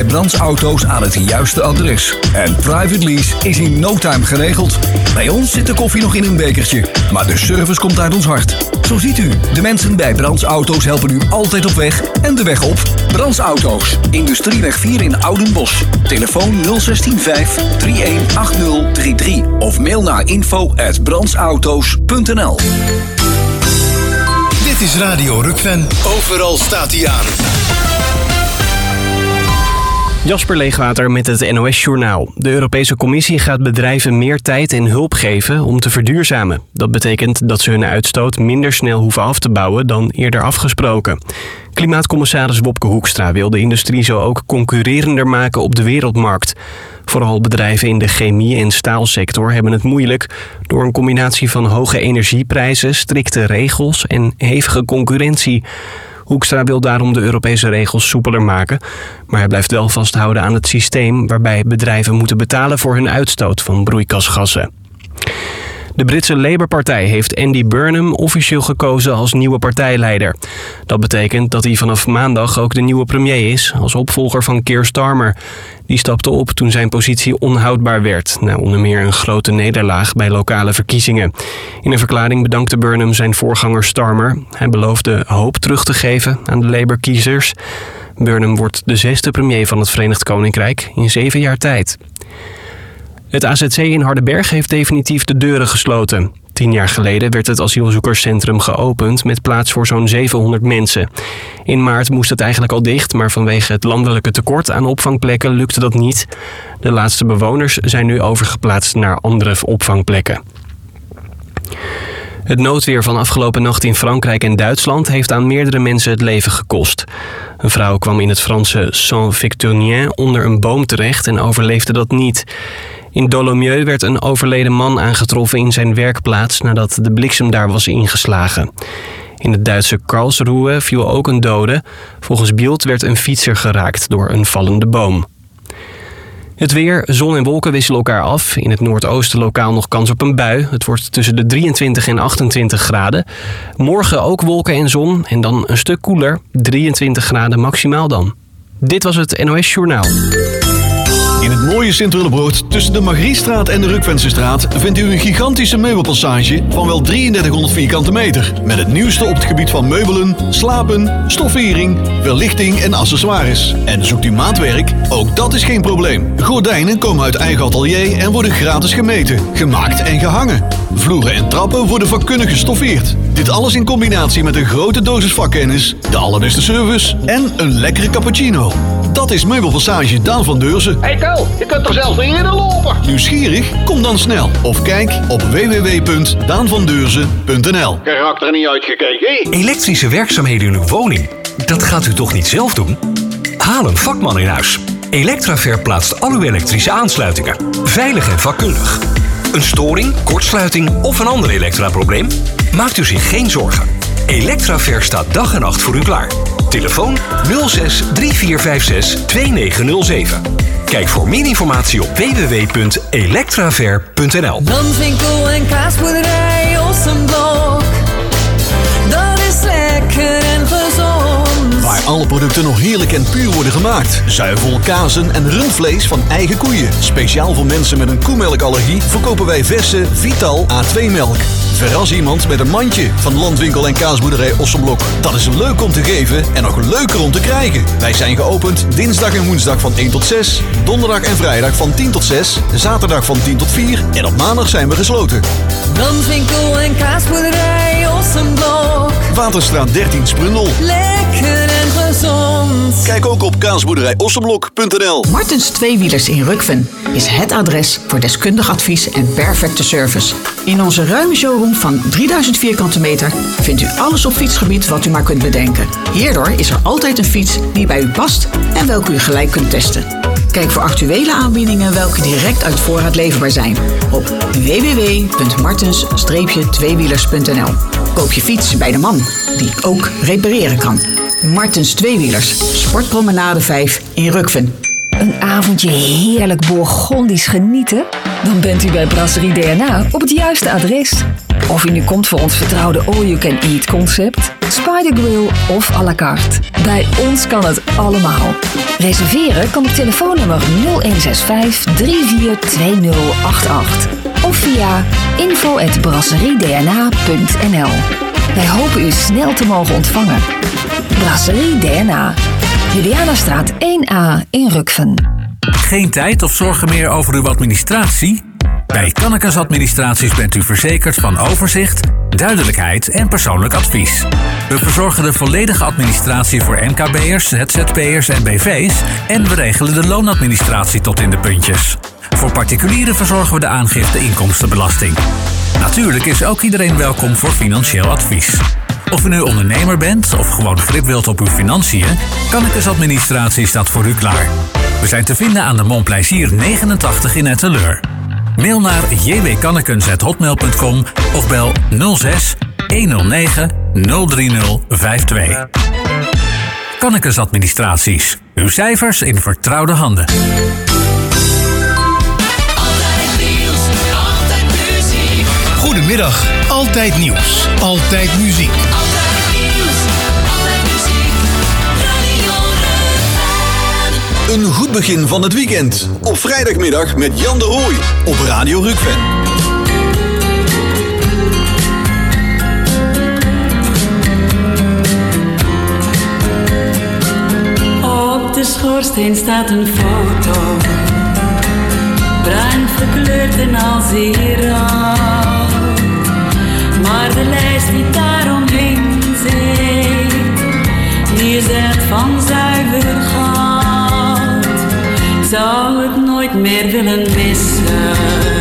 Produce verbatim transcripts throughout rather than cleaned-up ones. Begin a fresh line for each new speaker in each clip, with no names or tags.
Brands Auto's aan het juiste adres. En private lease is in no time geregeld. Bij ons zit de koffie nog in een bekertje, maar de service komt uit ons hart. Zo ziet u, de mensen bij Brands Auto's helpen u altijd op weg en de weg op. Brands Auto's, Industrieweg vier in Oudenbosch. Telefoon nul zes vijf drie een acht nul drie drie of mail naar info at brandsauto's punt n l.
Dit is Radio Rukven. Overal staat hij aan.
Jasper Leegwater met het N O S-journaal. De Europese Commissie gaat bedrijven meer tijd en hulp geven om te verduurzamen. Dat betekent dat ze hun uitstoot minder snel hoeven af te bouwen dan eerder afgesproken. Klimaatcommissaris Wopke Hoekstra wil de industrie zo ook concurrerender maken op de wereldmarkt. Vooral bedrijven in de chemie- en staalsector hebben het moeilijk door een combinatie van hoge energieprijzen, strikte regels en hevige concurrentie. Hoekstra wil daarom de Europese regels soepeler maken, maar hij blijft wel vasthouden aan het systeem waarbij bedrijven moeten betalen voor hun uitstoot van broeikasgassen. De Britse Labour-partij heeft Andy Burnham officieel gekozen als nieuwe partijleider. Dat betekent dat hij vanaf maandag ook de nieuwe premier is, als opvolger van Keir Starmer. Die stapte op toen zijn positie onhoudbaar werd, na onder meer een grote nederlaag bij lokale verkiezingen. In een verklaring bedankte Burnham zijn voorganger Starmer. Hij beloofde hoop terug te geven aan de Labour-kiezers. Burnham wordt de zesde premier van het Verenigd Koninkrijk in zeven jaar tijd. Het A Z C in Hardenberg heeft definitief de deuren gesloten. Tien jaar geleden werd het asielzoekerscentrum geopend met plaats voor zo'n zevenhonderd mensen. In maart moest het eigenlijk al dicht, maar vanwege het landelijke tekort aan opvangplekken lukte dat niet. De laatste bewoners zijn nu overgeplaatst naar andere opvangplekken. Het noodweer van afgelopen nacht in Frankrijk en Duitsland heeft aan meerdere mensen het leven gekost. Een vrouw kwam in het Franse Saint-Victorien onder een boom terecht en overleefde dat niet. In Dolomieu werd een overleden man aangetroffen in zijn werkplaats nadat de bliksem daar was ingeslagen. In het Duitse Karlsruhe viel ook een dode. Volgens Bild werd een fietser geraakt door een vallende boom. Het weer, zon en wolken wisselen elkaar af. In het noordoosten lokaal nog kans op een bui. Het wordt tussen de drieëntwintig en achtentwintig graden. Morgen ook wolken en zon en dan een stuk koeler. drieëntwintig graden maximaal dan. Dit was het N O S-journaal.
In het mooie Sint-Willebrood tussen de Margriestraat en de Rukvensestraat vindt u een gigantische meubelpassage van wel drieëndertighonderd vierkante meter. Met het nieuwste op het gebied van meubelen, slapen, stoffering, verlichting en accessoires. En zoekt u maatwerk? Ook dat is geen probleem. Gordijnen komen uit eigen atelier en worden gratis gemeten, gemaakt en gehangen. Vloeren en trappen worden vakkundig gestoffeerd. Dit alles in combinatie met een grote dosis vakkennis, de allerbeste service en een lekkere cappuccino. Dat is Meubelpassage Daan van Deurzen.
Hey Ko, je kunt toch zelfs niet eerder lopen?
Nieuwsgierig? Kom dan snel of kijk op w w w punt daan van deurzen punt n l.
Je raakt er niet uitgekeken.
Elektrische werkzaamheden in uw woning, dat gaat u toch niet zelf doen? Haal een vakman in huis. Electraver plaatst al uw elektrische aansluitingen. Veilig en vakkundig. Een storing, kortsluiting of een ander elektraprobleem? Maakt u zich geen zorgen. Electraver staat dag en nacht voor u klaar. Telefoon nul zes drie vier vijf zes twee negen nul zeven. Kijk voor meer informatie op w w w punt electraver punt n l.
Landwinkel en kaasboerderij Ossenblok. Dat is lekker en gezond.
Waar alle producten nog heerlijk en puur worden gemaakt. Zuivel, kazen en rundvlees van eigen koeien. Speciaal voor mensen met een koemelkallergie verkopen wij verse Vital A twee melk. Verras iemand met een mandje van Landwinkel en kaasboerderij Ossenblok. Dat is leuk om te geven en nog leuker om te krijgen. Wij zijn geopend dinsdag en woensdag van één tot zes, donderdag en vrijdag van tien tot zes, zaterdag van tien tot vier en op maandag zijn we gesloten.
Landwinkel en kaasboerderij Ossenblok.
Waterstraat dertien Sprundel.
Lekker en gezond.
Kijk ook op kaasboerderij ossenblok punt n l.
Martens Tweewielers in Rukven is het adres voor deskundig advies en perfecte service. In onze ruime showroom van drieduizend vierkante meter vindt u alles op fietsgebied wat u maar kunt bedenken. Hierdoor is er altijd een fiets die bij u past en welke u gelijk kunt testen. Kijk voor actuele aanbiedingen welke direct uit voorraad leverbaar zijn op w w w punt martens tweewielers punt n l. Koop je fiets bij de man die ook repareren kan. Martens Tweewielers, Sportpromenade vijf in Rukven.
Een avondje heerlijk Bourgondisch genieten? Dan bent u bij Brasserie D N A op het juiste adres. Of u nu komt voor ons vertrouwde all-you-can-eat concept, Spider Grill of à la carte. Bij ons kan het allemaal. Reserveren kan op telefoonnummer nul een zes vijf drie vier twee nul acht acht of via info at brasseriedna punt n l. Wij hopen u snel te mogen ontvangen. Brasserie D N A, Julianastraat één A in Rukven.
Geen tijd of zorgen meer over uw administratie? Bij Kannekes Administraties bent u verzekerd van overzicht, duidelijkheid en persoonlijk advies. We verzorgen de volledige administratie voor M K B'ers, Z Z P'ers en B V's en we regelen de loonadministratie tot in de puntjes. Voor particulieren verzorgen we de aangifte inkomstenbelasting. Natuurlijk is ook iedereen welkom voor financieel advies. Of u nu ondernemer bent of gewoon grip wilt op uw financiën, Kannekes Administratie staat voor u klaar. We zijn te vinden aan de Montplaisir negenentachtig in Etteleur. Mail naar j w kannekens apenstaartje hotmail punt com of bel nul zes honderd negen nul drie nul vijf twee. Kannekes Administraties. Uw cijfers in vertrouwde handen.
Goedemiddag, Altijd Nieuws, Altijd Muziek.
Een goed begin van het weekend. Op vrijdagmiddag met Jan de Rooij op Radio Rukven.
Op de schoorsteen staat een foto, bruin verkleurd en al zeer oud. Maar de lijst die daaromheen zit, die is echt van zuiver goud. Zou het nooit meer willen missen,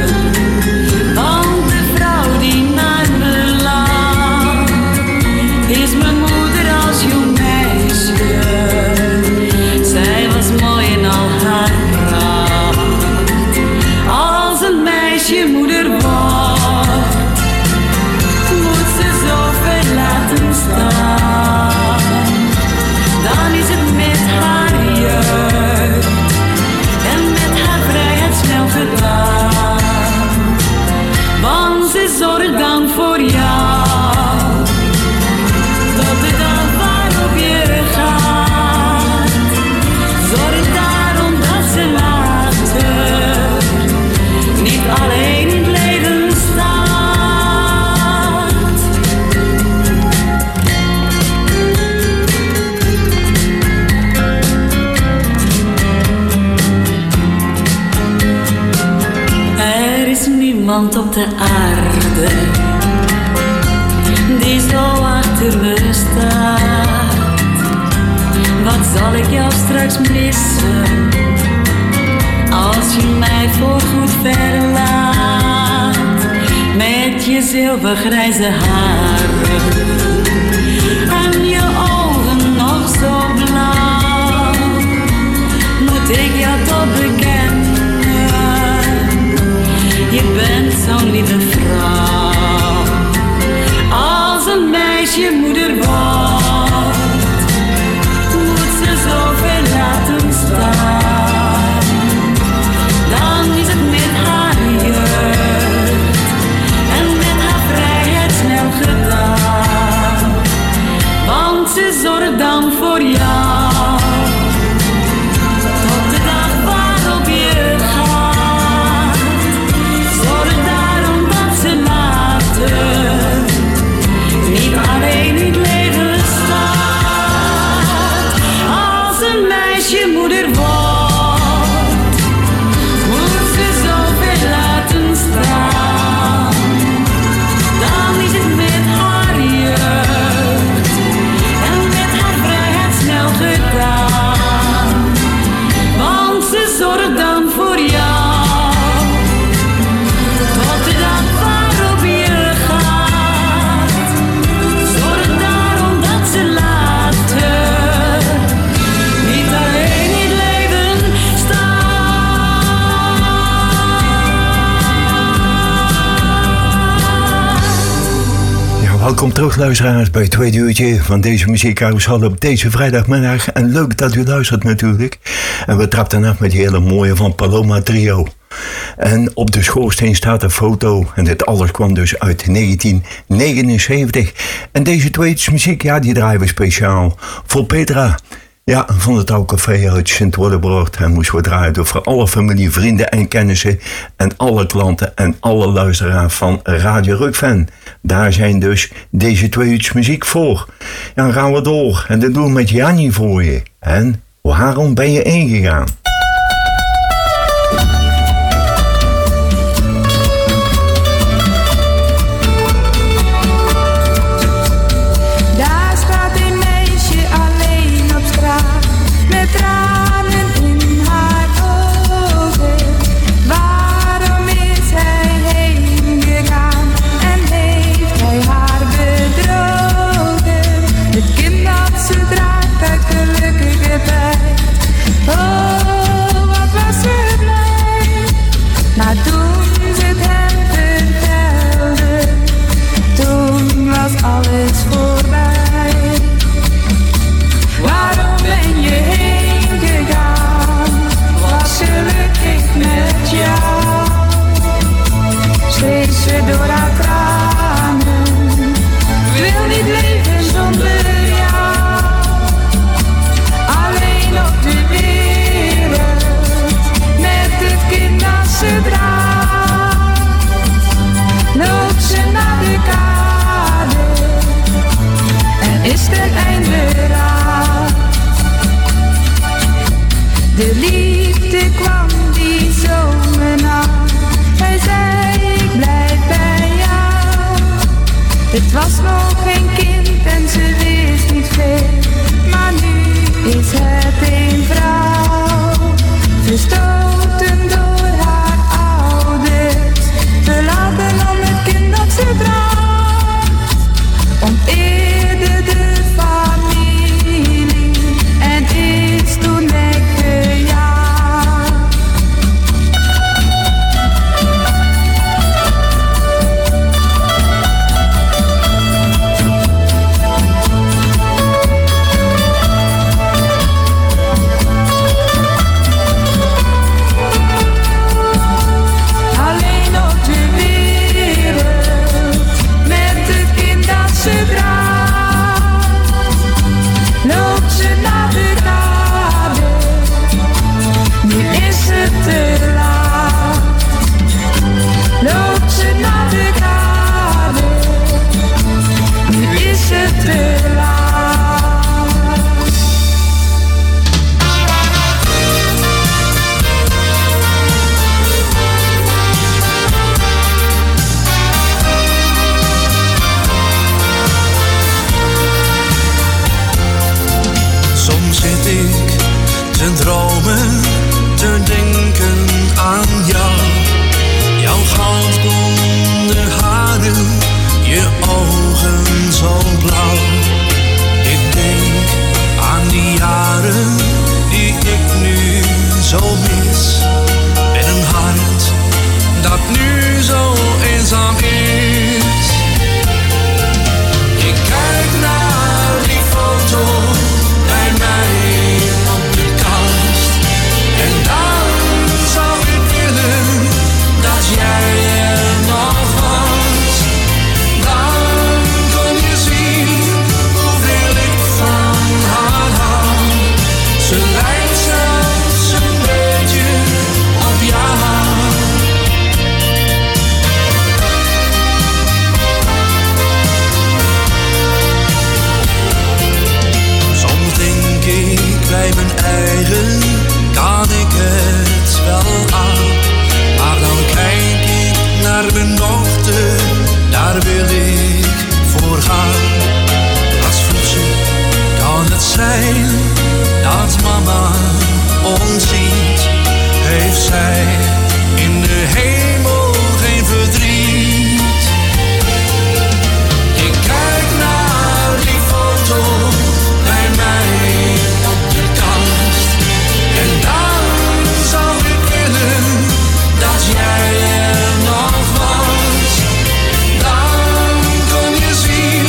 want de vrouw die naar me laat, is mijn moeder als jong meisje. Zij was mooi in al haar pracht. Als een meisje moeder wordt, moet ze zoveel laten staan. Dan is het met haar jeugd en met haar vrijheid snel gedaan. Want ze zorgt dan voor jou, tot de dag waarop je gaat. Zorg daarom dat ze later niet alleen in het leven staat. Er is niemand op de aarde die zo achter me staat. Wat zal ik jou straks missen, als je mij voorgoed verlaat. Met je zilvergrijze haren en je ogen nog zo blauw, moet ik jou toch bekennen, je bent zo'n lieve vrouw. Als een meisje moeder wordt, moet ze zoveel laten staan. Dan is het met haar jeugd en met haar vrijheid snel gedaan. Want ze zorgt dan voor jou, tot de dag waarop je gaat. Zorg daarom dat ze later niet alleen in het leven
Welkom terug, luisteraars, bij het tweede uurtje van deze muziekcarousel op deze vrijdagmiddag. En leuk dat u luistert natuurlijk. En we trapten af met die hele mooie van Paloma Trio. En op de schoorsteen staat een foto. En dit alles kwam dus uit negentien negenenzeventig. En deze tweede muziek, ja, die draaien we speciaal voor Petra. Ja, van het oude café uit Sint-Woldebroort. En moesten we draaien door voor alle familie, vrienden en kennissen. En alle klanten en alle luisteraars van Radio Rukven. Daar zijn dus deze twee uurtjes muziek voor. Ja, dan gaan we door. En dat doen we met Jannie voor je. En waarom ben je ingegaan?
De liefde kwam die zomer na. Hij zei ik blijf bij jou. Het was nog geen kind en ze wist niet veel. Maar nu is het een vrouw. Verstoten door haar ouders. Verlaten om het kind dat ze bracht. Onteerde de familie en is toen weggejaagd.
Zien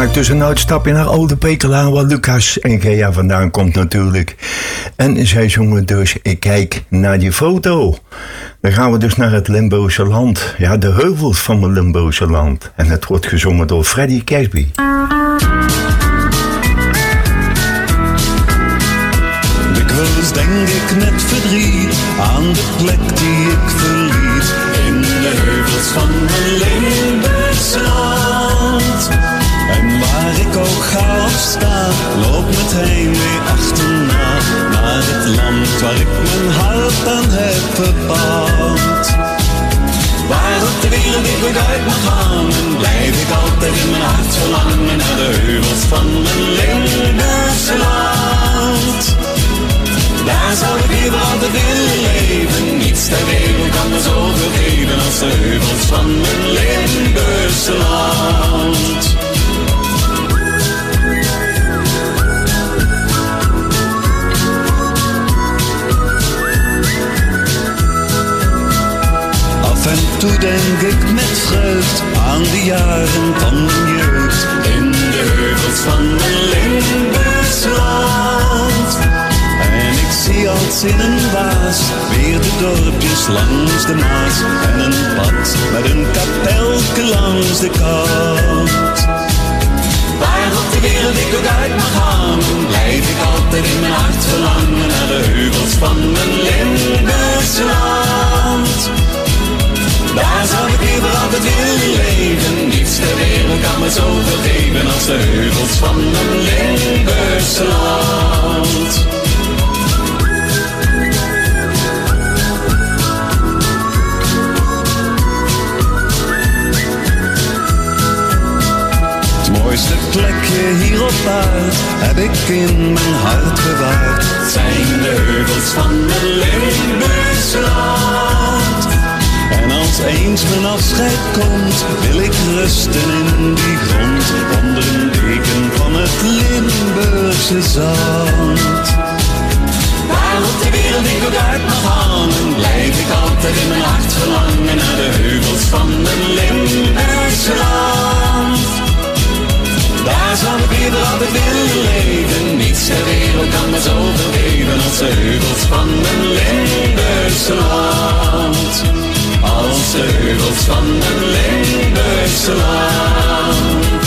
maakt dus een uitstapje naar Oude Pekela, waar Lucas en Gea vandaan komt natuurlijk. En zij zongen dus Ik kijk naar die foto. Dan gaan we dus naar het Limburgse land. Ja, de heuvels van het Limburgse land. En het wordt gezongen door Freddie Casby.
Dikwijls denk ik met verdriet aan de plek die ik verliet. In de heuvels van mijn Limburgse land. En waar ik ook ga of sta, loop meteen weer achterna. Naar het land waar ik mijn hart aan heb verbouwd. Waar op de wereld ik ook uit mag gaan, blijf ik altijd in mijn hart verlangen naar de heuvels van mijn Limburgse land. Daar zou ik liever altijd willen leven. Niets ter wereld kan me zoveel geven als de heuvels van mijn Limburgse land. Af en toe denk ik met vreugd aan de jaren van mijn jeugd. In de heuvels van mijn Limburgse land. En ik zie als in een waas weer de dorpjes langs de Maas. En een pad met een kapelke langs de kant. Waar op de wereld ik ook uit mag gaan, blijf ik altijd in mijn hart verlangen naar de heuvels van mijn Limburgse land. Daar zou ik liever altijd willen leven. Niets ter wereld kan me zoveel geven als de heuvels van mijn Limburgse land. Het mooiste plekje hier op aarde heb ik in mijn hart bewaard. Het zijn de heuvels van mijn Limburgse land. En als eens mijn afscheid komt, wil ik rusten in die grond. Onder een deken van het Limburgse zand. Waar op de wereld ik ook uit mag gaan, blijf ik altijd in mijn hart verlangen naar de heuvels van mijn Limburgse land. Daar zou ik liever altijd willen leven. Niets ter wereld kan me zoveel geven als de heuvels van mijn Limburgse land. Als de heuvels van mijn Limburgse land.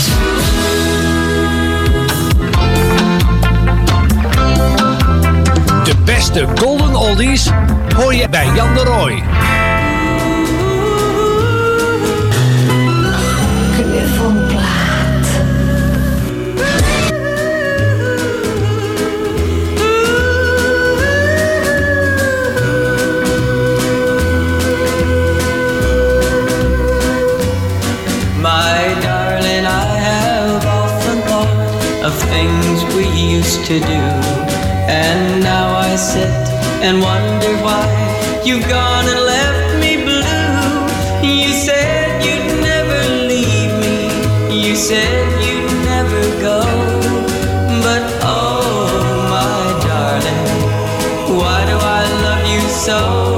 De beste golden oldies hoor je bij Jan de Rooij.
Of things we used to do, and now I sit and wonder why you've gone and left me blue. You said you'd never leave me, you said you'd never go, but oh my darling, why do I love you so?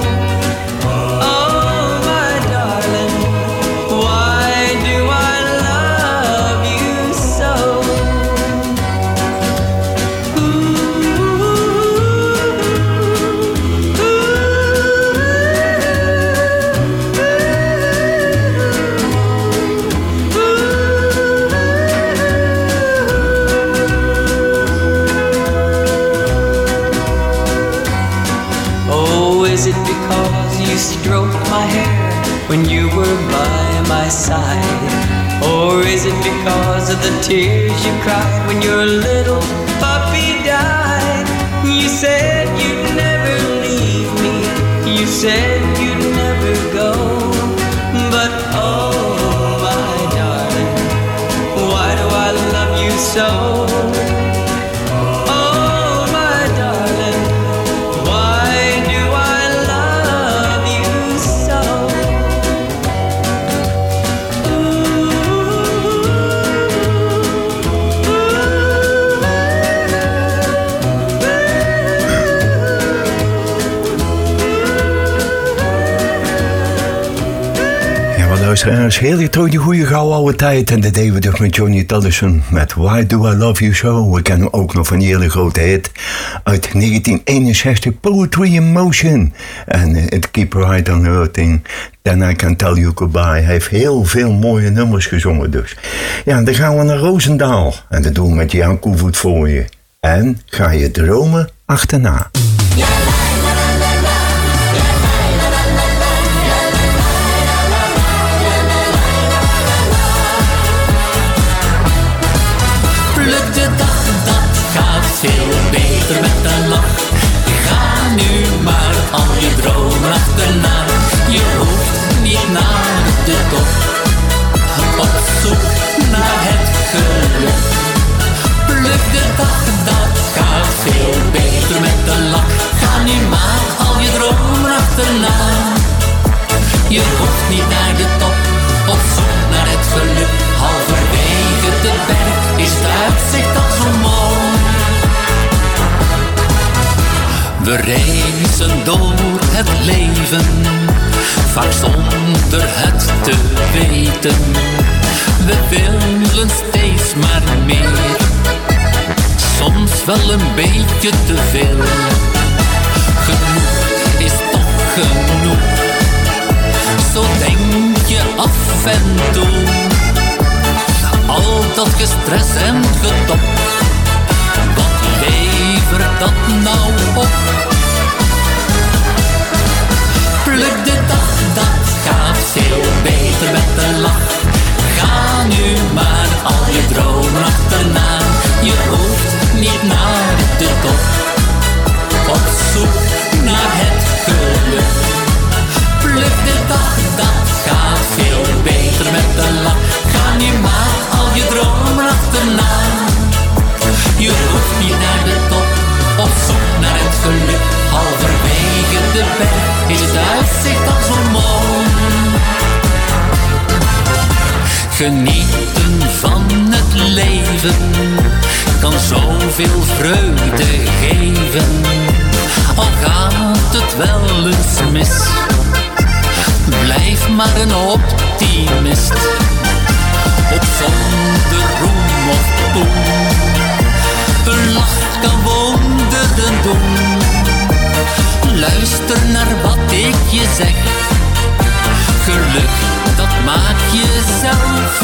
When you were by my side? Or is it because of the tears you cried when your little puppy died? You said you'd never leave me, you said you'd never go, but oh my darling, why do I love you so?
luisteraars, heerlijk terug die goede gouden oude tijd. En dat deden we dus met Johnny Tallison met Why Do I Love You So. We kennen hem ook nog van die hele grote hit uit negentien eenenzestig, Poetry in Motion. En uh, It Keep Right On Hurting, Then I Can Tell You Goodbye. Hij heeft heel veel mooie nummers gezongen dus. Ja, dan gaan we naar Roosendaal. En dat doen we met Jan Koevoet voor je. En ga je dromen achterna.
Pluk de dag, dat gaat veel beter met een lach. Ga nu maar al je dromen achterna. Je hoeft niet naar de top, op zoek naar het geluk. Pluk de dag, dat gaat veel beter met een lach. Ga nu maar al je dromen achterna. Je hoeft niet naar de top, op zoek naar het geluk. Halverwege de berg is het uitzicht al zo mooi. We reizen door het leven, vaak zonder het te weten. We willen steeds maar meer, soms wel een beetje te veel. Genoeg is toch genoeg, zo denk je af en toe. Al dat gestres en gedop, wat levert dat nou op? Pluk de dag, dat gaat veel beter met een lach. Ga nu maar al je dromen achterna. Je hoeft niet naar de top, op zoek naar het geluk. Pluk de dag, dat gaat veel beter met een lach. Ga nu maar al je dromen achterna. Je hoeft niet naar de top, op zoek naar het geluk. Halverwege de berg is het uitzicht al zo mooi. Genieten van het leven kan zoveel vreugde geven. Al gaat het wel eens mis, blijf maar een optimist. Ook zonder roem of poen, een lach kan wonderen doen. Luister naar wat ik je zeg, geluk dat maak je zelf.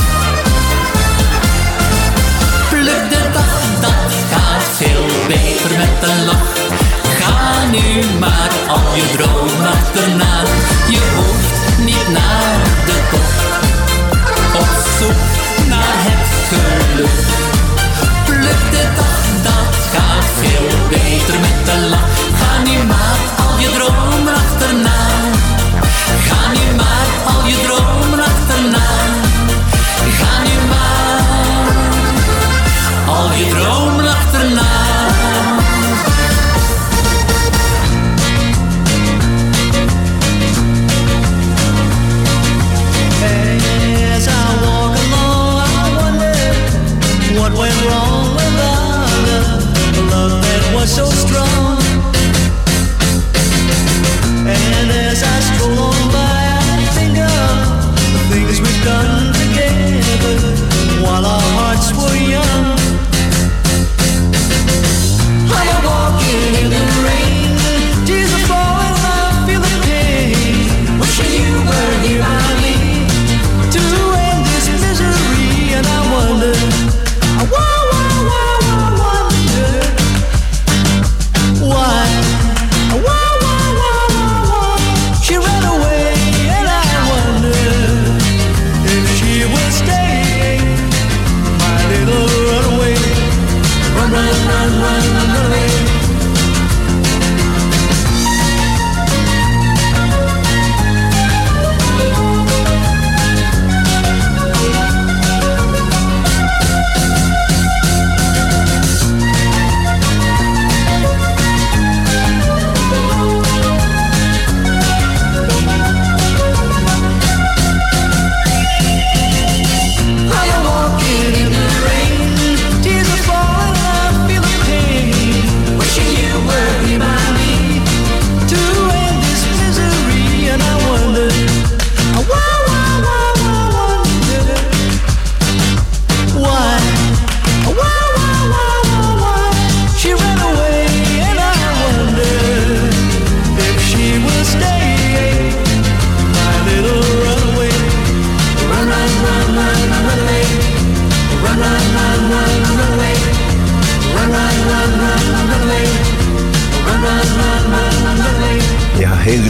Pluk de dag, dat gaat veel beter met een lach. Ga nu maar al je dromen achterna. Je hoeft niet naar de top, op zoek naar het geluk. Pluk de dag, dat gaat veel beter met een lach. Ga nu maar al je dromen achterna.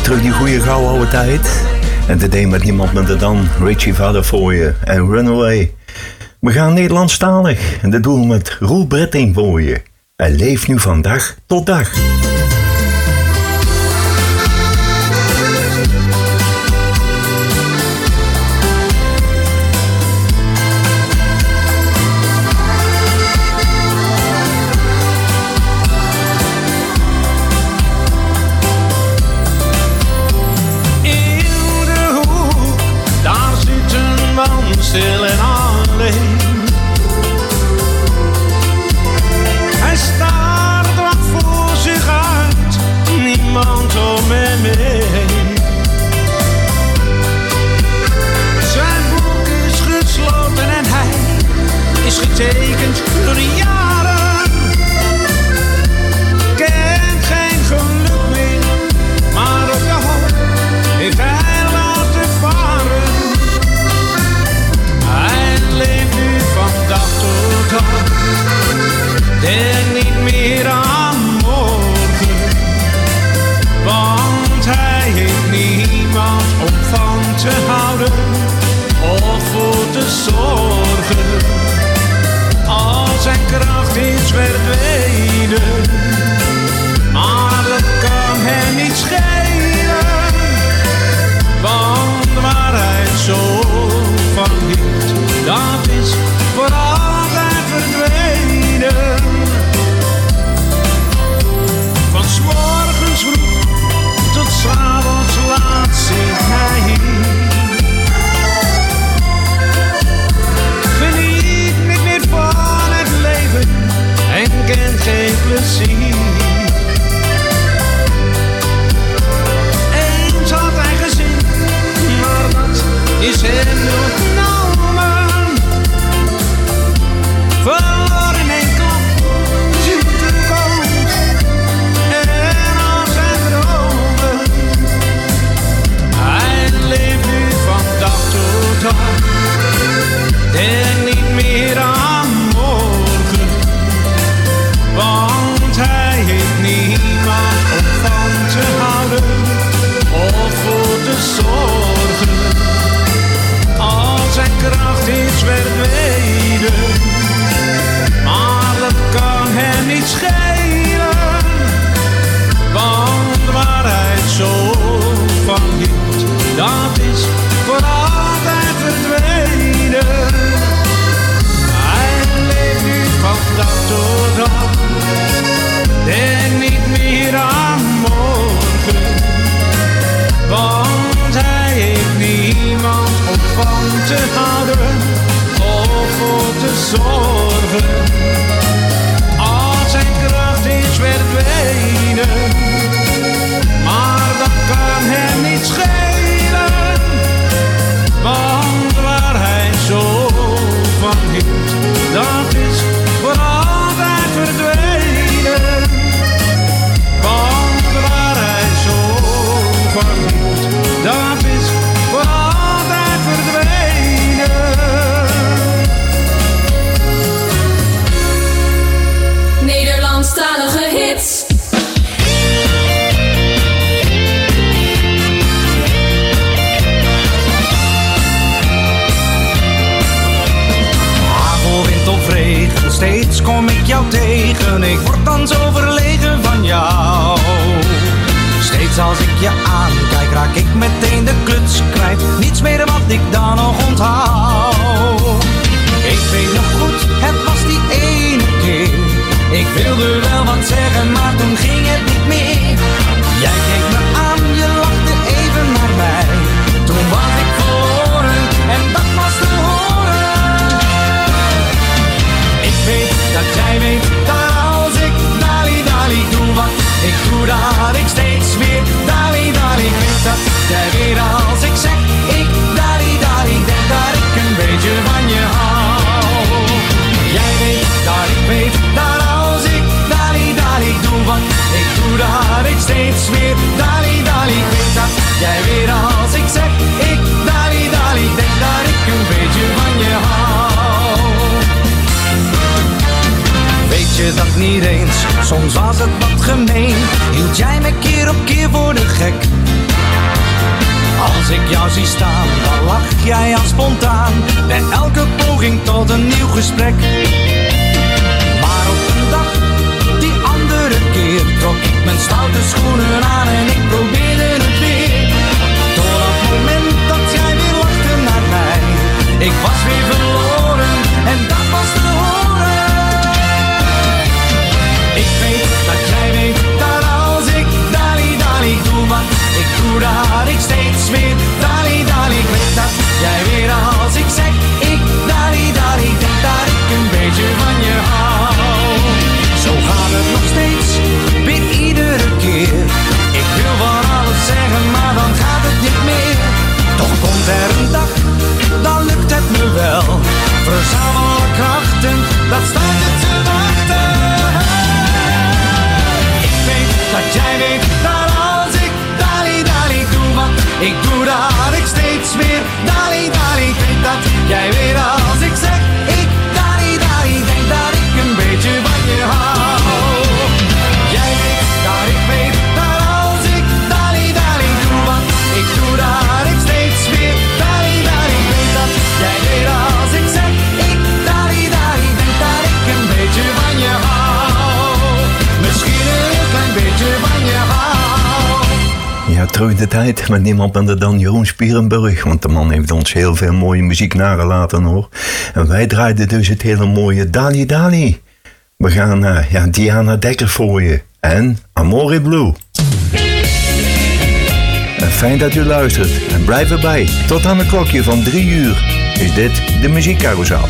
terug die goede gouden oude tijd. En dat deed met iemand met de dan Richie Vader voor je en Runaway. We gaan Nederlandstalig en dat doen we met Roel Bretting voor je. En leef nu van dag tot dag.
Stil en alleen. Hij staart wat voor zich uit, niemand om hem heen. Zijn boek is gesloten en hij is getekend door de jaren. Kent geen geluk meer, maar op de hoop heeft hij laten varen. Leef nu van dag tot dag. Denk niet meer aan morgen, want hij heeft niemand om van te houden of voor te zorgen. Al zijn kracht is verdwenen, maar dat kan hem niet schelen, want waar hij zo van hield, dat is voor altijd verdwenen. Van 's morgens vroeg tot 's avonds laat zit hij hier. Geniet niet meer van het leven en kent geen plezier. Eens had hij gezien, maar dat is hem ontnomen. Verloren in één klap zijn toekomst en al zijn dromen. Hij leeft nu van dag tot dag. Denk niet meer aan morgen, want hij heeft niemand om van te houden of voor te zorgen. Al zijn kracht is verdwenen, maar dat kan hem niet schelen, want waar hij zo van hield, dat is voor altijd verdwenen. Hij leeft nu van dag tot dag. Denk niet meer aan morgen, want hij heeft niemand om van te houden of voor te zorgen. Al zijn kracht is verdwenen, maar dat kan hem niet schelen, want waar hij zo van hield, dat is voor altijd verdwenen. Want waar hij zo van hield, dat is voor altijd verdwenen.
Nederlandstalige hits.
Hagelwind of regen, steeds kom ik jou tegen. Ik word dan zo verlegen van jou. Steeds als ik je aankijk, raak ik meteen de kluts kwijt. Niets meer wat ik dan nog onthoud. Ik weet nog goed, het was die ene keer. Ik wilde wel wat zeggen, maar toen ging het niet meer. Jij keek me aan, je lachte even naar mij. Toen was ik verloren en dat was te horen. Ik weet dat jij weet dat als ik dali dali doe wat ik doe, dat ik steeds weer dali dali. Ik weet dat jij weer als ik zeg ik dali dali, denk dat ik een beetje van je hou. Jij weet dat ik weet dat als ik dali dali doe wat ik doe, dat ik steeds weer dali dali. Ik weet dat jij weer als ik zeg ik dali dali, denk dat ik een beetje van je hou. Weet je dat niet eens, soms was het wat gemeen. Hield jij me keer op keer voor de gek. Als ik jou zie staan, dan lach jij al spontaan bij elke poging tot een nieuw gesprek. Maar op een dag, die andere keer, trok ik mijn stoute schoenen aan en ik probeerde het weer. Tot het moment dat jij weer lachte naar mij, ik was weer verloren en dat was te horen. Ik weet dat jij weet dat als ik dali dali doe wat ik doe, dat ik steeds weer dali dali. Ik weet dat jij weer als ik zeg ik dali dali denk dat ik een beetje van je hou. Zo gaat het nog steeds, weer iedere keer. Ik wil van alles zeggen, maar dan gaat het niet meer. Toch komt er een dag, dan lukt het me wel. Verzamel alle krachten, dat staat je te wachten. Ik weet dat jij weet dat als ik dali dali doe wat ik doe, dat ik steeds weer dali dali. Ik weet dat jij weer als ik zeg ik dali dali denk dat ik een beetje van je hou. Jij weet dat ik weet dat als ik dali dali doe wat ik doe, dat ik steeds weer dali dali. Ik weet dat jij weet als ik zeg ik dali dali denk dat ik een beetje van je hou. Misschien een heel klein beetje van je hou.
Ja, terug de tijd met niemand minder dan Jeroen Spierenburg. Want de man heeft ons heel veel mooie muziek nagelaten hoor. En wij draaiden dus het hele mooie Dali Dali. We gaan naar uh, ja, Diana Dekker voor je. En Amore Blue. En fijn dat u luistert. En blijf erbij. Tot aan het klokje van drie uur is dit de Muziekcarousel.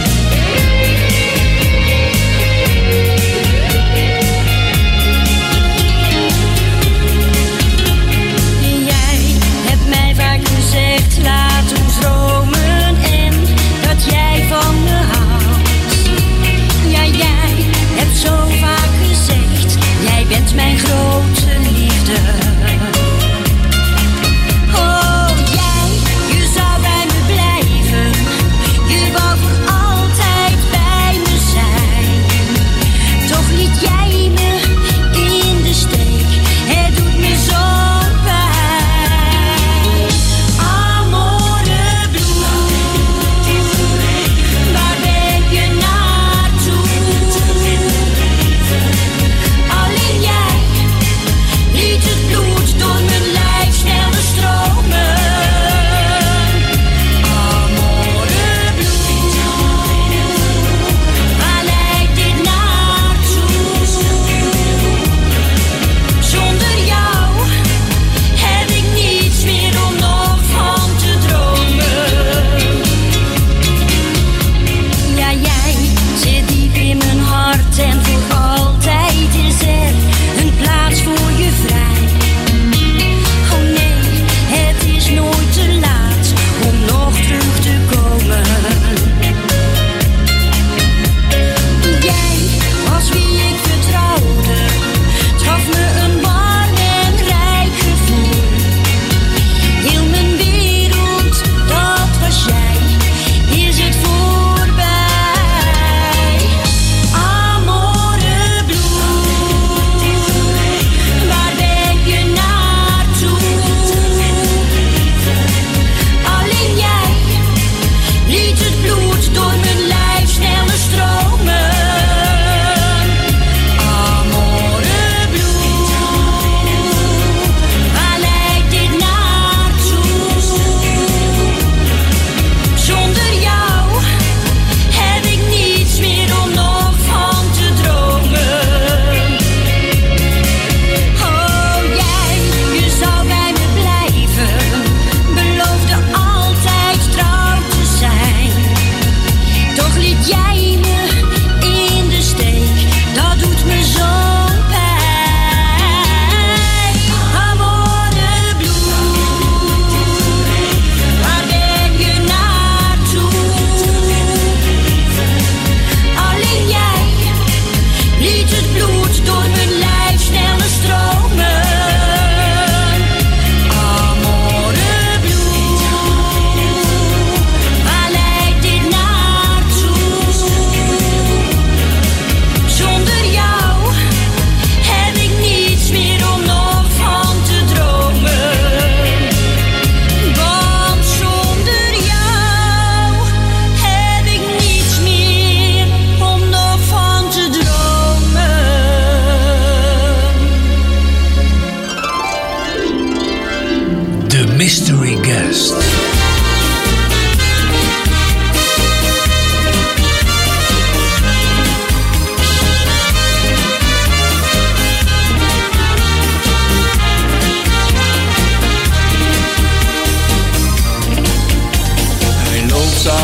Laat ons dromen en dat jij van me houdt. Ja, jij hebt zo vaak gezegd, jij bent mijn grote liefde. Oh, jij, je zou bij me blijven, je wou voor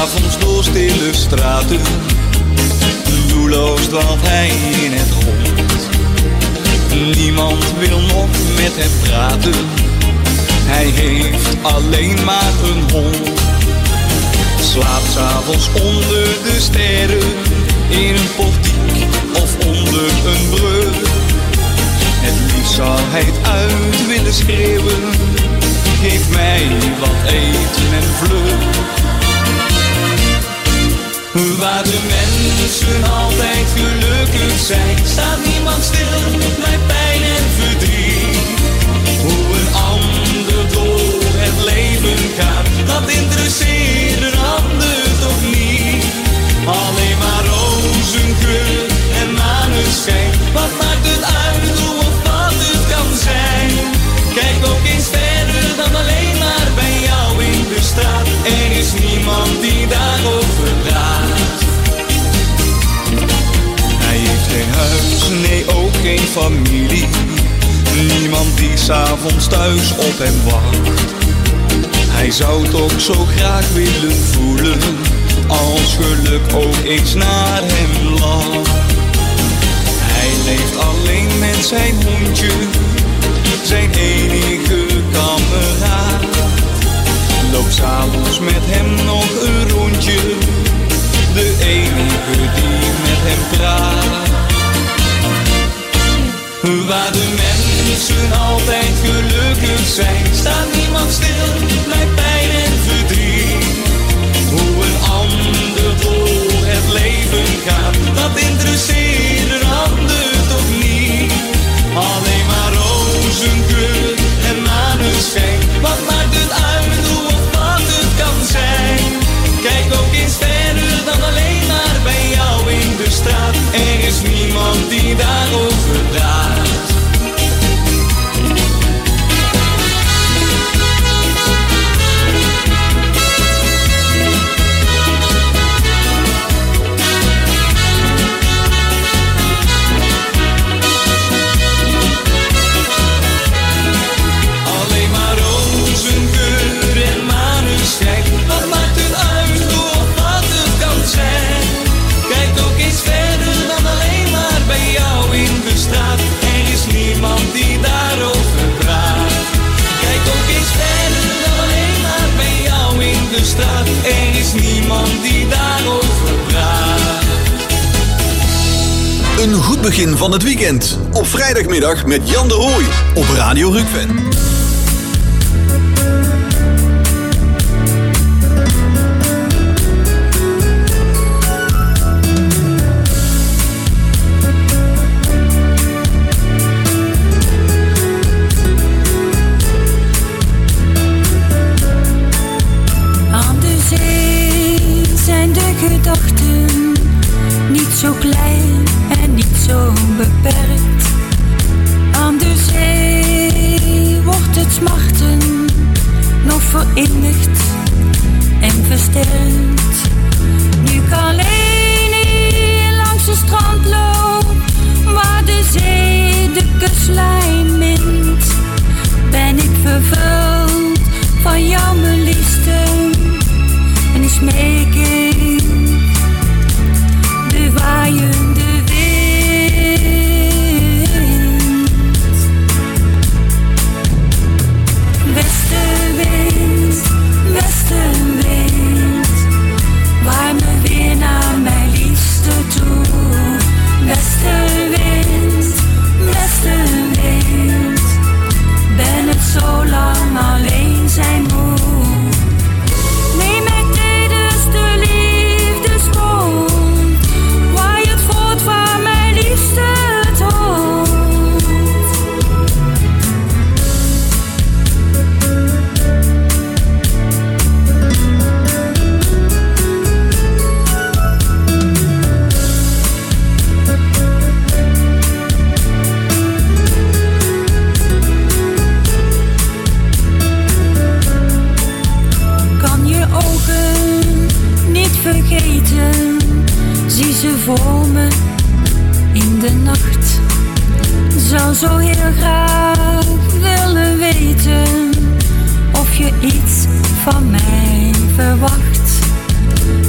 'Avonds door stille straten, doelloos dwaalt hij in het rond. Niemand wil nog met hem praten, hij heeft alleen maar een hond. Slaapt 's avonds onder de sterren, in een portiek of onder een brug. Het liefst zou hij het uit willen schreeuwen, geef mij wat eten en vlug. Waar de mensen altijd gelukkig zijn, staat niemand stil bij pijn en verdriet. Hoe een ander door het leven gaat, dat interesseert een ander toch niet. Alleen maar rozengeur en maneschijn, wat maakt het uit hoe of wat het kan zijn. Kijk ook eens verder dan alleen maar bij jou in de straat. Er is niemand die daarover praat. Hij heeft geen huis, nee ook geen familie. Niemand die 's avonds thuis op hem wacht. Hij zou toch zo graag willen voelen, als geluk ook eens naar hem lacht. Hij leeft alleen met zijn hondje, zijn enige kameraad. Loopt 's avonds met hem nog een rondje, de enige die met hem praat. Waar de mensen altijd gelukkig zijn, staat niemand stil bij pijn en verdriet. Hoe een ander door het leven gaat, dat interesseert een ander toch niet. Alleen maar rozengeur en maneschijn, wat maakt het uit hoe of wat het kan zijn. Kijk ook eens verder dan alleen maar bij jou in de straat. Er is niemand die daarover praat. Er is niemand die daarover praat.
Een goed begin van het weekend. Op vrijdagmiddag met Jan de Rooij op Radio Rukven.
Zo klein en niet zo beperkt. Aan de zee wordt het smachten nog verinnigd en versterkt. Nu ik alleen hier langs het strand loop, waar de zee de kustlijn mint, ben ik vervuld van jou mijn liefste. En ik smeek ik de waaiende wind. Westenwind, westenwind, waai me weer naar mijn liefste toe. Westenwind, westenwind, ben het zo lang alleen zijn moe. Neem mij tijdens de liefdesbond, waai het voort van mijn liefste toont. Kan je ogen niet vergeten, zie ze voor me in de nacht. Zou zo heel graag willen weten of je iets van mij verwacht.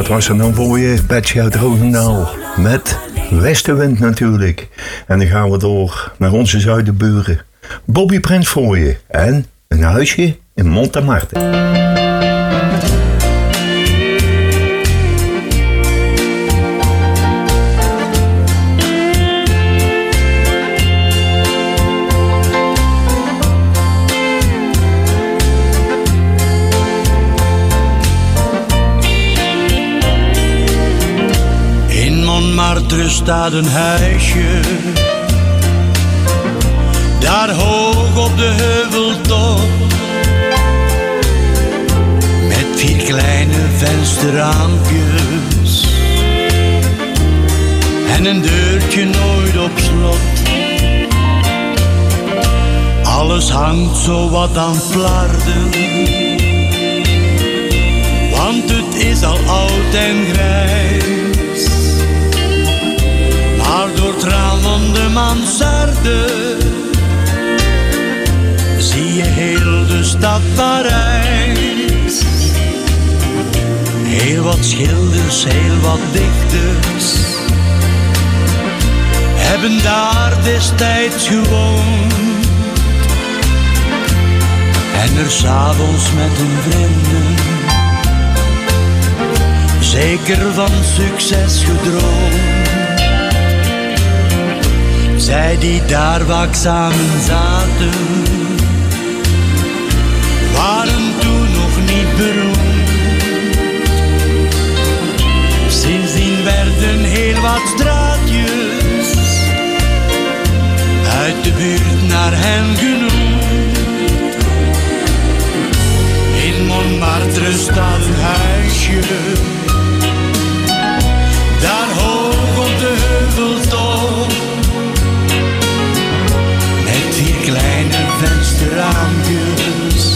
was er dan voor je? Betsy uit Roosendaal. Met Westenwind natuurlijk. En dan gaan we door naar onze zuidenburen. Bobby Prins voor je. En een huisje in Montemarte.
Er staat een huisje, daar hoog op de heuveltop, met vier kleine vensterraampjes en een deurtje nooit op slot. Alles hangt zo wat aan flarden, want het is al oud en grijs. Maar door het raam van de mansarde zie je heel de stad Parijs. Heel wat schilders, heel wat dichters hebben daar destijds gewoond. En er 's avonds met hun vrienden zeker van succes gedroomd. Zij die daar waakzamen zaten, waren toen nog niet beroemd. Sindsdien werden heel wat straatjes uit de buurt naar hen genoemd. In Montmartre staat een huisje, daar hoog op de heuveltop, kleine vensterraampjes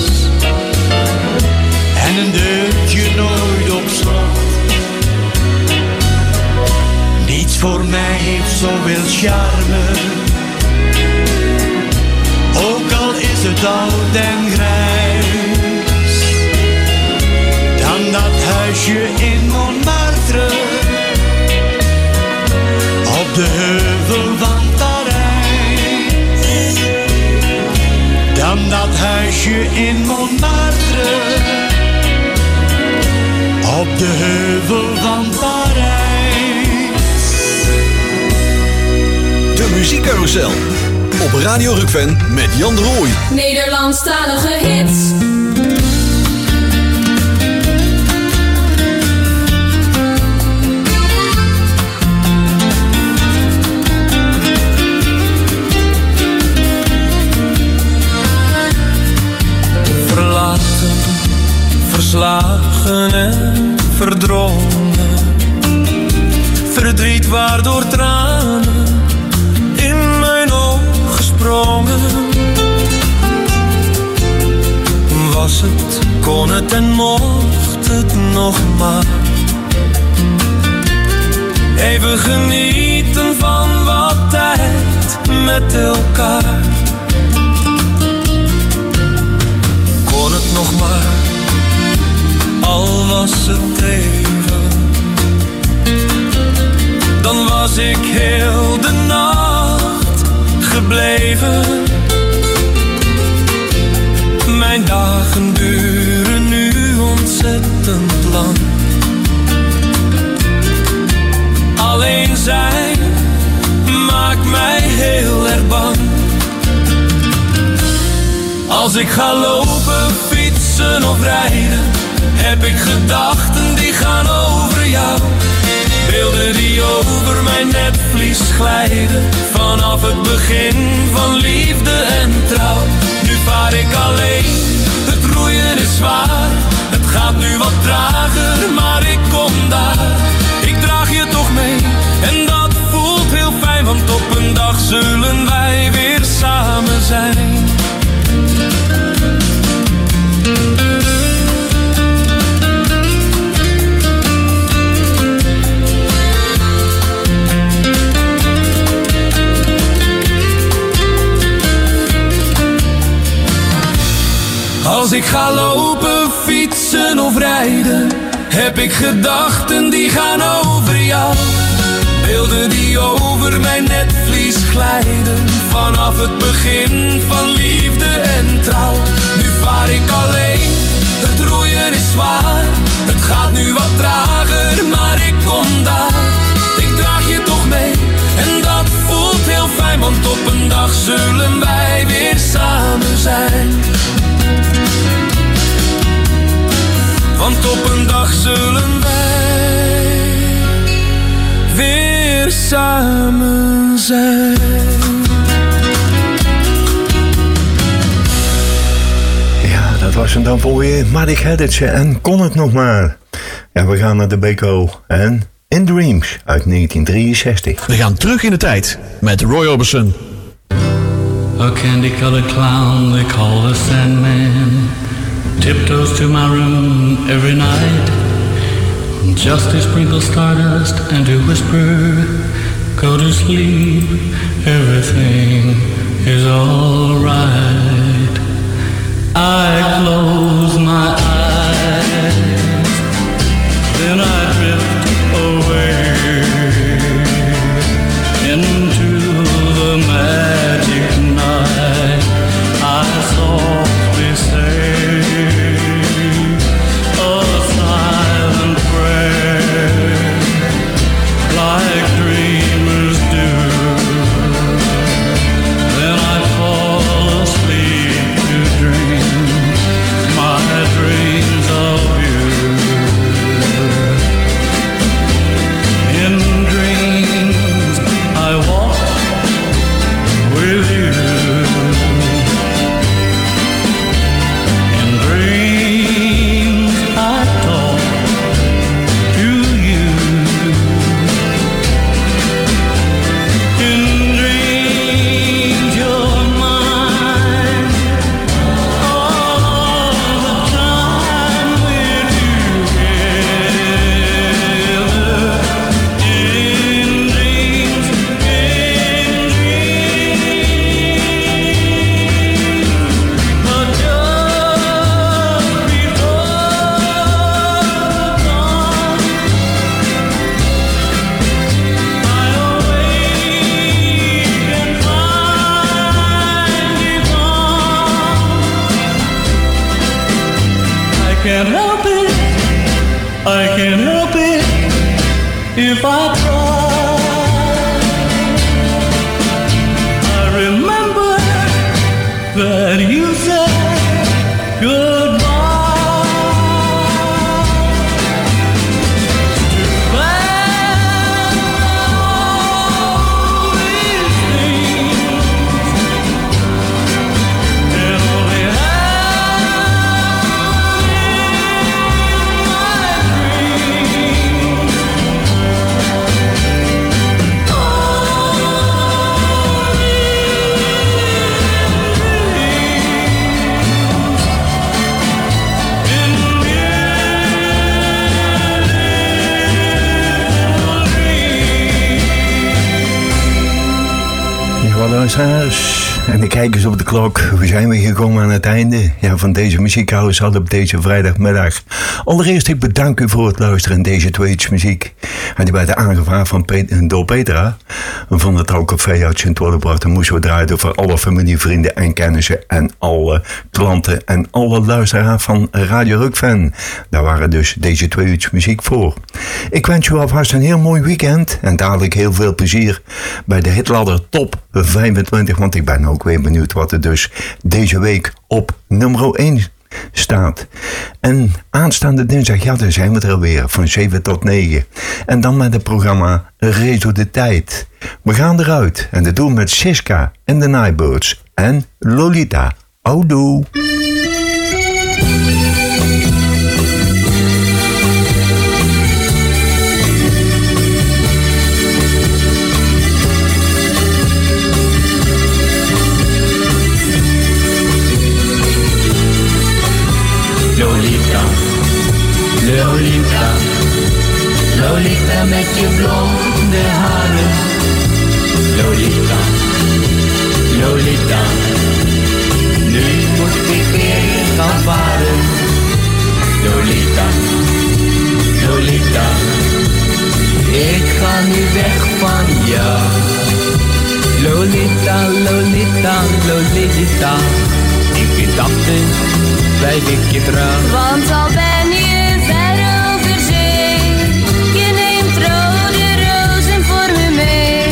en een deurtje nooit op slot. Niets voor mij heeft zoveel charme, ook al is het oud en grijs, dan dat huisje in Montmartre op de heuvel van dan dat huisje in Montmartre op de heuvel van Parijs.
De muziekcarousel op Radio Rukven met Jan de Rooij.
Nederlandstalige hits.
Verslagen en verdrongen, verdriet waardoor tranen in mijn ogen sprongen. Was het, kon het en mocht het nog maar even genieten van wat tijd met elkaar. Kon het nog maar, al was het even, dan was ik heel de nacht gebleven. Mijn dagen duren nu ontzettend lang. Alleen zijn maakt mij heel erg bang. Als ik ga lopen, fietsen of rijden, heb ik gedachten die gaan over jou. Beelden die over mijn netvlies glijden, vanaf het begin van liefde en trouw. Nu vaar ik alleen, het roeien is zwaar. Het gaat nu wat trager, maar ik kom daar. Ik draag je toch mee, en dat voelt heel fijn, want op een dag zullen wij weer samen zijn. Als ik ga lopen, fietsen of rijden, heb ik gedachten die gaan over jou. Beelden die over mijn netvlies glijden. Vanaf het begin van liefde en trouw. Nu vaar ik alleen, het roeien is zwaar. Het gaat nu wat trager, maar ik kom daar. Ik draag je toch mee en dat voelt heel fijn. Want op een dag zullen wij weer samen zijn. Want op een dag zullen wij weer samen zijn.
Ja, dat was hem dan voor je. Madik Heditje en Kon het nog maar. Ja, we gaan naar de B K O en In Dreams uit negentien drieënzestig.
We gaan terug in de tijd met Roy Orbison.
A candy-colored clown they call the Sandman tiptoes to my room every night just to sprinkle stardust and to whisper, go to sleep, everything is alright. I close my eyes, then I drift away into the magic night. I softly say a silent prayer like dreamers do. Then I fall asleep to dream my dreams of you. In dreams I walk with you. In dreams I talk to you. In dreams you're mine all the time we're together. In dreams, in dreams, but just before dawn, I awake and find you gone. I can't help it, I can't help it if I try. I remember that you said goodbye. Too bad all these things can only happen in my dreams.
Ja, luisteraars. En ik kijk eens op de klok. We zijn weer gekomen aan het einde ja, van deze muziekhuis op deze vrijdagmiddag. Allereerst, ik bedank u voor het luisteren in deze tweets muziek. En die werd aangevraagd van Pet- door Petra van het Trouwcafé uit Sint-Woudenbord. En moesten we draaien voor alle familie, vrienden en kennissen en alle klanten en alle luisteraars van Radio Rukven. Daar waren dus deze tweets muziek voor. Ik wens u alvast een heel mooi weekend en dadelijk heel veel plezier bij de Hitladder Top vijfentwintig, want ik ben ook weer benieuwd wat er dus deze week op nummer één staat. En aanstaande dinsdag, ja, dan zijn we er alweer van zeven tot negen. En dan met het programma Race door de Tijd. We gaan eruit en dat doen we met Siska en de Nightbirds en Lolita. Houdoe.
Lolita, Lolita, Lolita met je blonde haren. Lolita, Lolita, nu moet ik weer gaan varen. Lolita, Lolita, ik ga nu weg van jou. Lolita, Lolita, Lolita, in gedachten blijf ik je trouw.
Want al ben je ver over zee, je neemt rode rozen voor me mee.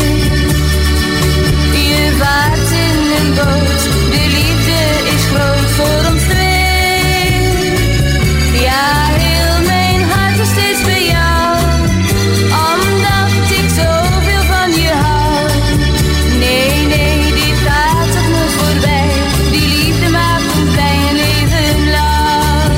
Je vaart in een boot, de liefde is groot voor ons twee. Ja, heel mijn hart is steeds bij jou, omdat ik zoveel van je hou. Nee, nee, dit gaat toch nooit voorbij, die liefde maakt ons blij een leven lang.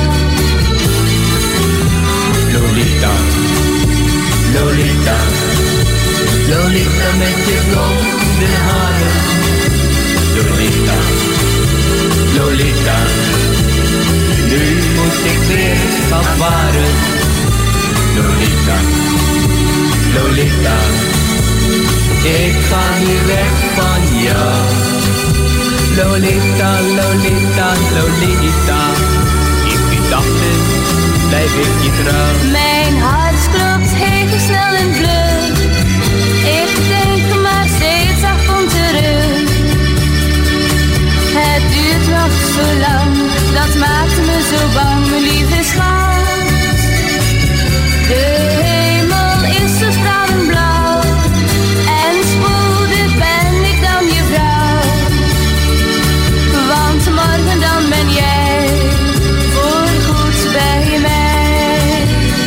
Lolita, Lolita, Lolita met je blonde haren. Lolita, Lolita, nu moet ik weer afvaren. Lolita, Lolita, ik ga nu weg van jou. Lolita, Lolita, Lolita, in gedachten blijf ik je trouw.
Mijn hart klopt heel snel en vlug, ik denk maar steeds af om terug. Het duurt nog zo lang, dat maakt me zo bang, mijn lieve schat. De hemel is zo stralend blauw, en spoedig ben ik dan je vrouw. Want morgen dan ben jij voorgoed bij mij.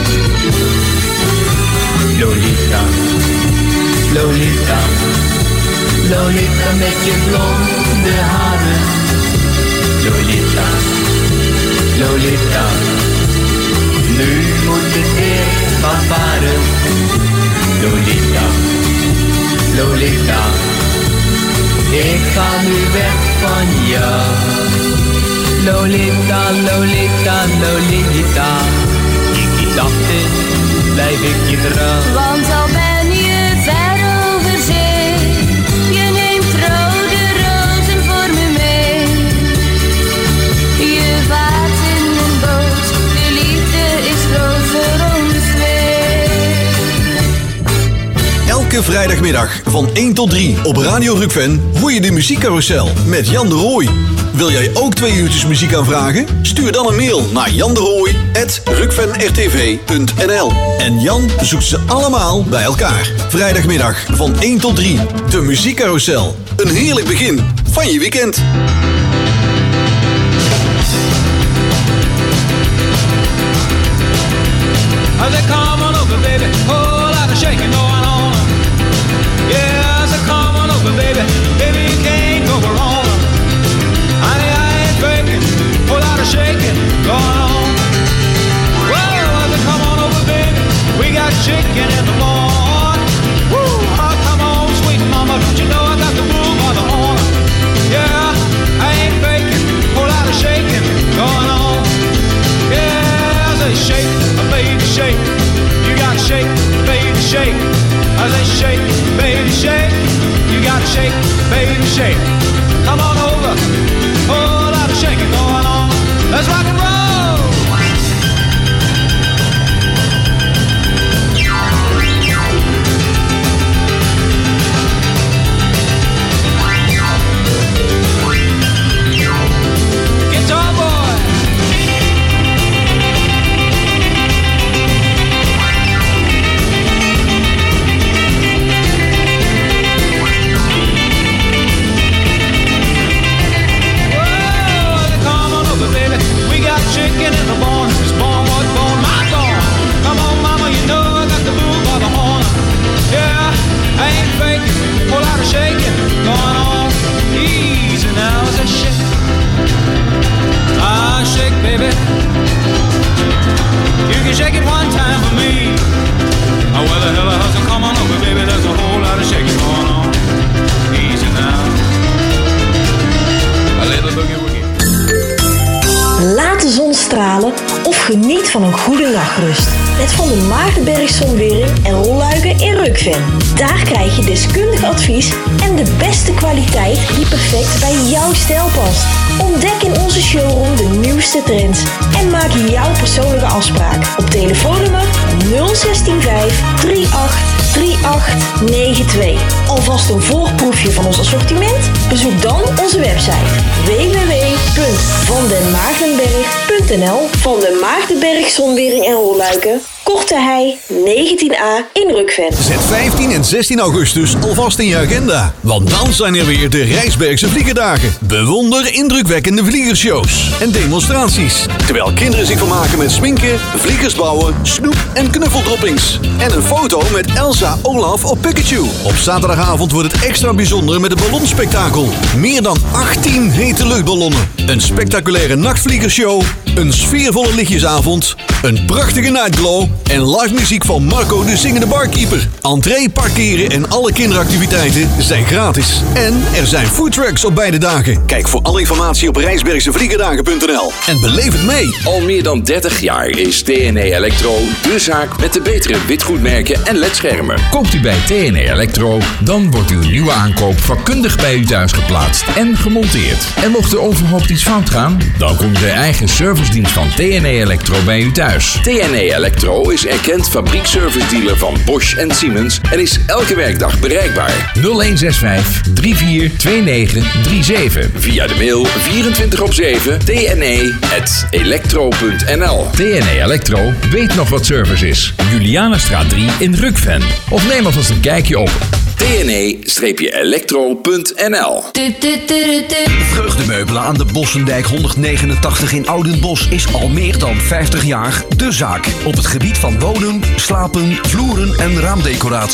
Lolita, Lolita, Lolita met je blonde haren. Lolita, Lolita, nu moet ik weer gaan varen. Lolita, Lolita, ik ga nu weg van jou. Lolita, Lolita, Lolita, in gedachten blijf ik je trouw.
Want al ben je ver over zee, je neemt rode rozen voor me mee. Je vaart in een boot, de liefde is groot voor ons twee.
Elke vrijdagmiddag van één tot drie op Radio Rukven hoor je de muziekcarousel met Jan de Rooij. Wil jij ook twee uurtjes muziek aanvragen? Stuur dan een mail naar janderooij apenstaartje rukven r t v punt n l. En Jan zoekt ze allemaal bij elkaar. Vrijdagmiddag van één tot drie. De muziekcarousel. Een heerlijk begin van je weekend.
I said, come on over, baby, whole lot of shaking going on. Yeah, I said, come on over, baby, baby, you can't go wrong. Honey, I ain't faking, whole lot of shaking going on. Well, I said, come on over, baby, we got chicken in the morning. Woo, oh, come on, sweet mama, don't you know I got the groove on the horn. Yeah, I ain't faking, whole lot of shaking going on. Yeah, I say shake, baby, shake. You gotta shake, baby, shake. I say shake, baby, shake. You gotta shake, baby, shake. Come on over, whole lot of shaking going on. Let's rock and roll. Guitar boy. Chicken in the barn, it's born, what born, my born. Come on, mama, you know I got the move by the horn. Yeah, I ain't faking, whole lot of shaking going on. Easy now, as I shake. Ah, shake, baby. You can shake it one time for me. Oh, well, the hell, hustle, come on over, baby. There's a whole lot of shaking going on. Easy now. A little boogie woogie.
Laat de zon stralen of geniet van een goede nachtrust. Met Van de Maartenberg Zonwering en Rolluiken in Rukven. Daar krijg je deskundig advies en de beste kwaliteit die perfect bij jouw stijl past. Ontdek in onze showroom de nieuwste trends en maak jouw persoonlijke afspraak op telefoonnummer nul een zes vijf drie acht drie acht negen twee. Alvast een voorproefje van ons assortiment? Bezoek dan onze website w w w punt van den maagdenberg punt n l. Van den Maagdenberg Zonwering en Rolluiken, Korte Hei negentien a in Rukven.
Zet vijftien en zestien augustus alvast in je agenda. Want dan zijn er weer de Rijsbergse Vliegerdagen. Bewonder indrukwekkende vliegershows en demonstraties. Terwijl kinderen zich vermaken met sminken, vliegers bouwen, snoep en knuffeldroppings. En een foto met Elsa, Olaf of Pikachu. Op zaterdagavond wordt het extra bijzonder met het ballonspektakel. Meer dan achttien hete luchtballonnen. Een spectaculaire nachtvliegershow. Een sfeervolle lichtjesavond. Een prachtige nightglow. En live muziek van Marco de Zingende Barkeeper. Entree, parkeren en alle kinderactiviteiten zijn gratis. En er zijn foodtrucks op beide dagen. Kijk voor alle informatie op rijsbergse vliegerdagen punt n l. En beleef het mee.
Al meer dan dertig jaar is T N E Electro de zaak met de betere witgoedmerken en ledschermen.
Koopt u bij T N E Electro, dan wordt uw nieuwe aankoop vakkundig bij u thuis geplaatst en gemonteerd. En mocht er onverhoopt iets fout gaan, dan komt de eigen servicedienst van T N E Electro bij u thuis.
T N E Electro is erkend fabriekservice-dealer van Bosch en Siemens en is elke werkdag bereikbaar.
nul een zes vijf drie vier twee negen drie zeven.
Via de mail vierentwintig op zeven t n e punt electro punt n l.
T N E Electro weet nog wat service is. Julianastraat drie in Rukven. Of neem alvast een kijkje op
t n e electro punt n l.
Vreugdemeubelen aan de Bossendijk honderdnegenentachtig in Oudenbosch is al meer dan vijftig jaar de zaak. Op het gebied van wonen, slapen, vloeren en raamdecoratie.